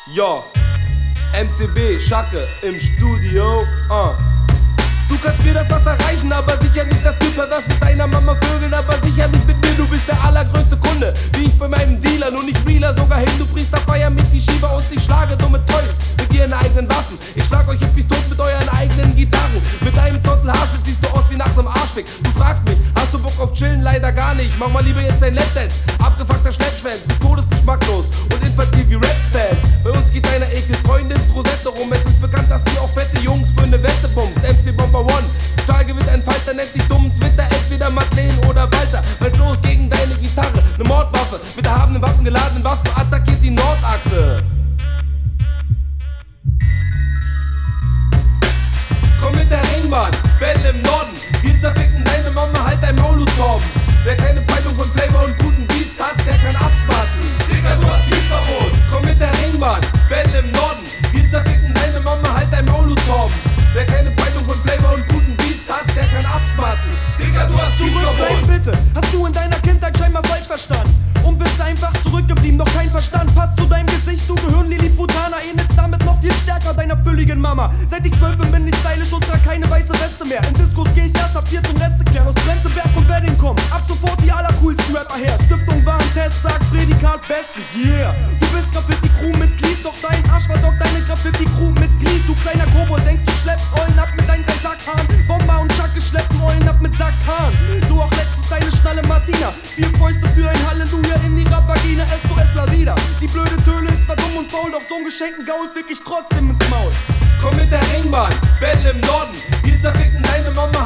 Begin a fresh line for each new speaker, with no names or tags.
Ja, MCB, Schacke im Studio, Du kannst mir das Wasser reichen, aber sicher nicht das Typ, was mit deiner Mama vögeln, aber sicher nicht mit mir, du bist der allergrößte Kunde, wie ich bei meinem Dealer, nur nicht realer, sogar hin, du Priester, feier mich wie Schieber und ich schlage dumme Toys mit ihren eigenen Waffen, ich schlag euch Hippies tot mit euren eigenen Gitarren, mit deinem Trottel Haarschnitt siehst du aus wie nach nem Arschfick, du fragst mich, hast du Bock auf Chillen? Leider gar nicht, mach mal lieber jetzt dein Lapdance, abgefuckter Schleppschwänz, bis todesgeschmacklos und infantil wie Rap-Fans, bei uns geht deine Ekel-Freundins Rosette rum, es ist bekannt, dass sie auch fette Jungs für eine Wette bummst, MC Bomber One, Stahl gewinnt ein Falter, nennt dich dummen Twitter, entweder Madeleine oder Walter, weil los gegen deine Gitarre, ne Mordwaffe, mit erhabenen Waffen, geladenen Waffen, attackiert die Nordachse. Komm mit der Ringbahn, Bälle im Norden, wir zerficken deine Mama, halt dein Maul, du Torben. Wer keine Peilung von Flavor und guten Beats hat, der kann abschwatzen. Digga, du hast Beatsverbot. Komm mit der Ringbahn, Bälle im Norden, wir zerficken deine Mama, halt dein Maul, du Torben. Wer keine Peilung von Flavor und guten Beats hat, der kann abschwatzen. Digga, du hast Beatsverbot.
Bitte, hast du in deiner Kindheit scheinbar falsch verstanden und bist einfach zurückgeblieben, doch kein Verstand passt zu deinem Gesicht, du Gehirn-Lilliputaner, ähnelst damit noch viel stärker deiner fülligen Mama. Seit ich 12 bin ich stylisch und trag keine weiße Weste mehr. In Diskos geh ich erst ab 4 zum Restekern aus Prenzlberg und Wedding kommen. Ab sofort die allercoolsten Rapper her. Stiftung Warentest, sagt Prädikat Beste, yeah. Du bist Graffiti-Crew-Mitglied, doch dein Arsch versorgt deine Graffiti-Crew-Mitglied. Du kleiner Kobold, denkst du schleppst Eulen ab mit deinen 3 Sackhahn. Bomber und Schacke schleppen Eulen ab mit Sackhahn. So auch letztens deine Schnalle Martina. 4 Fäuste für ein Halleluja in ihrer Vagina. Esto es la vida. Die blöde Töle ist zwar dumm und faul, doch so ein geschenkten Gaul fick ich trotzdem ins Maul.
Komm mit der Ringbahn, Bälle im Norden, wir zerficken deine Mama,